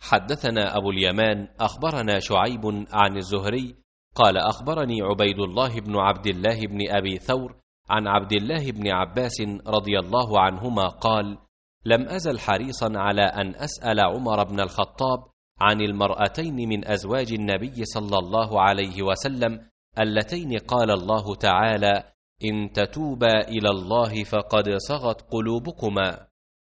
حدثنا أبو اليمان أخبرنا شعيب عن الزهري قال أخبرني عبيد الله بن عبد الله بن أبي ثور عن عبد الله بن عباس رضي الله عنهما قال: لم أزل حريصا على أن أسأل عمر بن الخطاب عن المرأتين من أزواج النبي صلى الله عليه وسلم اللتين قال الله تعالى: إن تتوبا إلى الله فقد صغت قلوبكما،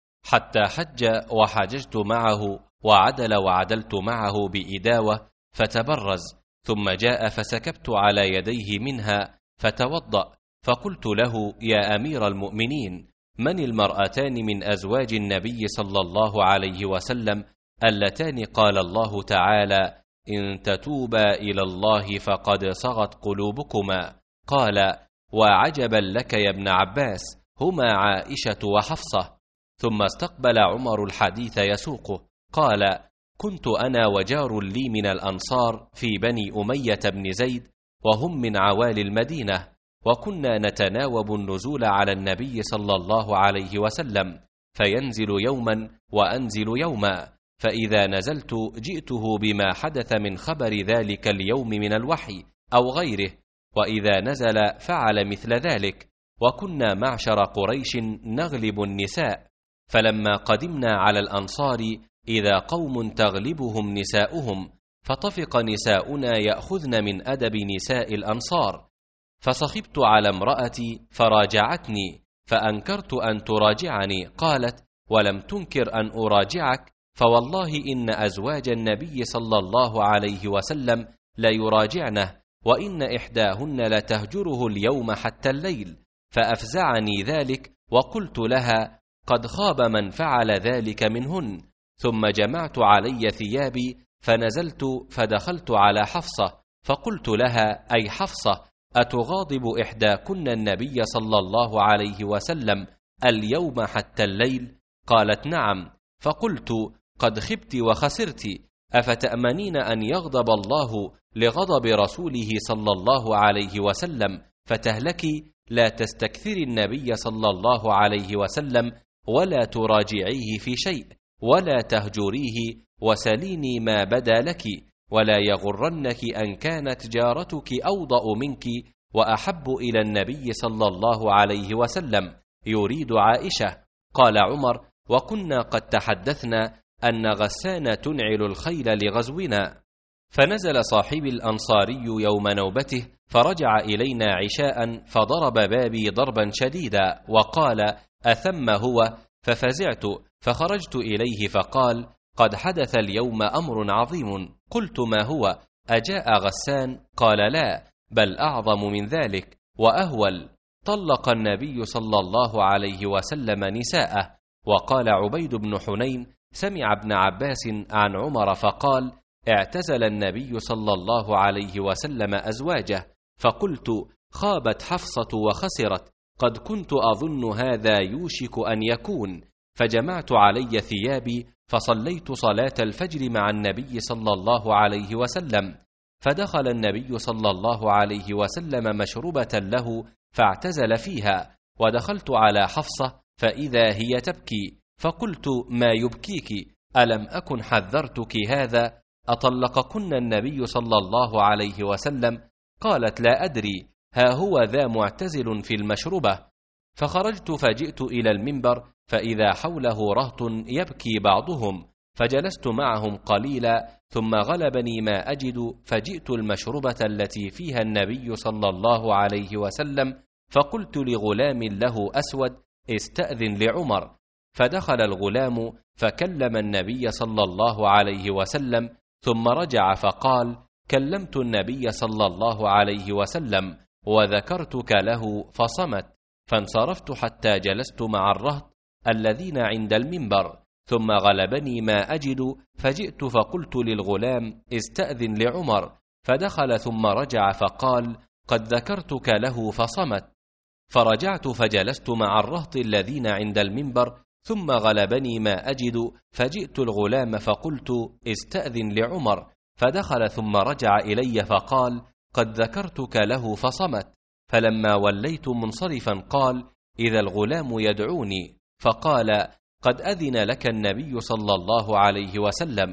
حتى حج وحججت معه وعدل وعدلت معه بإداوة فتبرز، ثم جاء فسكبت على يديه منها فتوضأ، فقلت له: يا أمير المؤمنين، من المرأتان من أزواج النبي صلى الله عليه وسلم اللتان قال الله تعالى: إن تتوبا إلى الله فقد صغت قلوبكما؟ قال: وعجبا لك يا ابن عباس، هما عائشة وحفصة. ثم استقبل عمر الحديث يسوقه قال: كنت أنا وجار لي من الأنصار في بني أمية بن زيد، وهم من عوالي المدينة، وكنا نتناوب النزول على النبي صلى الله عليه وسلم، فينزل يوما وأنزل يوما، فإذا نزلت جئته بما حدث من خبر ذلك اليوم من الوحي أو غيره، وإذا نزل فعل مثل ذلك، وكنا معشر قريش نغلب النساء، فلما قدمنا على الأنصار إذا قوم تغلبهم نساؤهم، فطفق نساؤنا يأخذن من أدب نساء الأنصار، فصخبت على امرأتي فراجعتني، فأنكرت أن تراجعني، قالت: ولم تنكر أن أراجعك، فوالله إن أزواج النبي صلى الله عليه وسلم ليراجعنه، وإن إحداهن لتهجره اليوم حتى الليل. فأفزعني ذلك، وقلت لها: قد خاب من فعل ذلك منهن. ثم جمعت علي ثيابي فنزلت فدخلت على حفصة، فقلت لها: أي حفصة، أتغاضب إحداكن النبي صلى الله عليه وسلم اليوم حتى الليل؟ قالت: نعم. فقلت: قد خبت وخسرت، أفتأمنين أن يغضب الله لغضب رسوله صلى الله عليه وسلم فتهلكي؟ لا تستكثري النبي صلى الله عليه وسلم، ولا تراجعيه في شيء، ولا تهجريه، وسليني ما بدا لك، ولا يغرنك أن كانت جارتك أوضأ منك وأحب إلى النبي صلى الله عليه وسلم، يريد عائشة. قال عمر: وكنا قد تحدثنا أن غسان تنعل الخيل لغزونا. فنزل صاحب الأنصاري يوم نوبته، فرجع إلينا عشاء، فضرب بابي ضربا شديدا، وقال: أثم هو؟ ففزعت، فخرجت إليه فقال: قد حدث اليوم أمر عظيم. قلت: ما هو؟ أجاء غسان؟ قال: لا، بل أعظم من ذلك وأهول. طلق النبي صلى الله عليه وسلم نساءه. وقال عبيد بن حنين: سمع ابن عباس عن عمر فقال: اعتزل النبي صلى الله عليه وسلم أزواجه. فقلت: خابت حفصة وخسرت، قد كنت أظن هذا يوشك أن يكون. فجمعت علي ثيابي فصليت صلاة الفجر مع النبي صلى الله عليه وسلم، فدخل النبي صلى الله عليه وسلم مشربة له فاعتزل فيها، ودخلت على حفصة فإذا هي تبكي، فقلت: ما يبكيك؟ ألم أكن حذرتك هذا؟ أطلقكن النبي صلى الله عليه وسلم؟ قالت: لا أدري، ها هو ذا معتزل في المشربة. فخرجت فجئت إلى المنبر، فإذا حوله رهط يبكي بعضهم، فجلست معهم قليلا، ثم غلبني ما أجد، فجئت المشربة التي فيها النبي صلى الله عليه وسلم، فقلت لغلام له أسود: استأذن لعمر. فدخل الغلام فكلم النبي صلى الله عليه وسلم، ثم رجع فقال: كلمت النبي صلى الله عليه وسلم وذكرتك له فصمت. فانصرفت حتى جلست مع الرهط الذين عند المنبر، ثم غلبني ما أجد، فجئت فقلت للغلام: استأذن لعمر. فدخل ثم رجع فقال: قد ذكرتك له فصمت. فرجعت فجلست مع الرهط الذين عند المنبر، ثم غلبني ما أجد، فجئت الغلام فقلت: استأذن لعمر. فدخل ثم رجع إلي فقال: قد ذكرتك له فصمت. فلما وليت منصرفا قال: إذا الغلام يدعوني. فقال: قد أذن لك النبي صلى الله عليه وسلم.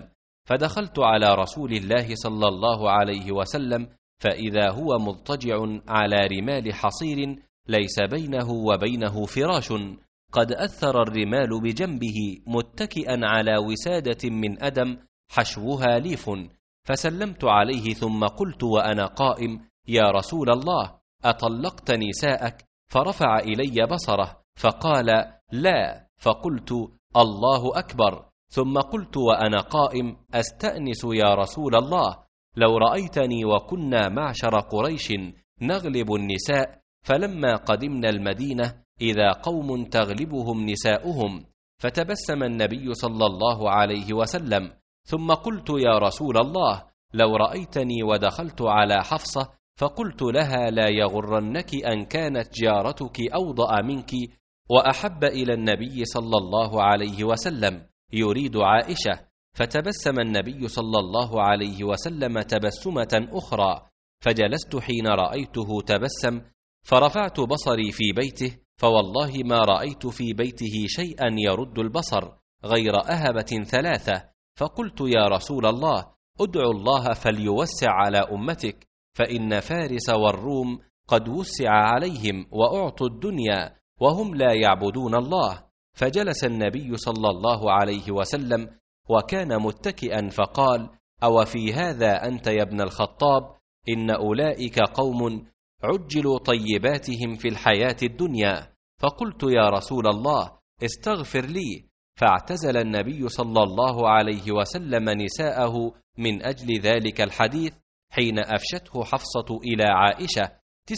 فدخلت على رسول الله صلى الله عليه وسلم فإذا هو مضطجع على رمال حصير ليس بينه وبينه فراش، قد أثر الرمال بجنبه متكئا على وسادة من أدم حشوها ليف، فسلمت عليه ثم قلت وأنا قائم: يا رسول الله، أطلقت نساءك؟ فرفع إلي بصره فقال: لا. فقلت: الله أكبر. ثم قلت وأنا قائم: أستأنس يا رسول الله، لو رأيتني وكنا معشر قريش نغلب النساء، فلما قدمنا المدينة إذا قوم تغلبهم نساؤهم. فتبسم النبي صلى الله عليه وسلم. ثم قلت: يا رسول الله، لو رأيتني ودخلت على حفصة فقلت لها: لا يغرنك أن كانت جارتك أوضأ منك وأحب إلى النبي صلى الله عليه وسلم، يريد عائشة. فتبسم النبي صلى الله عليه وسلم تبسمة أخرى، فجلست حين رأيته تبسم، فرفعت بصري في بيته، فوالله ما رأيت في بيته شيئا يرد البصر غير أهبة ثلاثة. فقلت: يا رسول الله، ادعو الله فليوسع على أمتك، فإن فارس والروم قد وسع عليهم وأعطوا الدنيا وهم لا يعبدون الله. فجلس النبي صلى الله عليه وسلم وكان متكئا، فقال: أو في هذا أنت يا ابن الخطاب؟ إن أولئك قوم عجلوا طيباتهم في الحياة الدنيا. فقلت: يا رسول الله، استغفر لي. فاعتزل النبي صلى الله عليه وسلم نساءه من أجل ذلك الحديث حين أفشته حفصة إلى عائشة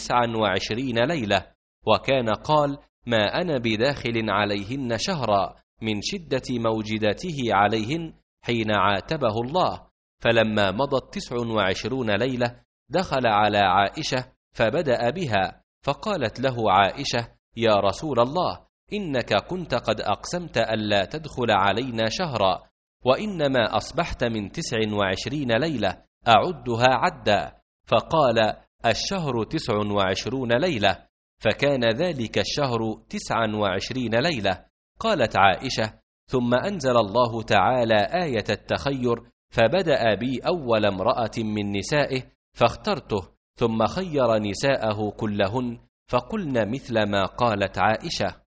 29 ليلة، وكان قال: ما أنا بداخل عليهن شهرا من شدة موجدته عليهن حين عاتبه الله. فلما مضت 29 ليلة دخل على عائشة فبدأ بها، فقالت له عائشة: يا رسول الله، إنك كنت قد أقسمت ألا تدخل علينا شهرا، وإنما أصبحت من 29 ليلة أعدها عدا. فقال: الشهر 29 ليلة، فكان ذلك الشهر 29 ليلة. قالت عائشة: ثم أنزل الله تعالى آية التخير، فبدأ بي أول امرأة من نسائه فاخترته، ثم خير نساءه كلهن، فقلن مثل ما قالت عائشة.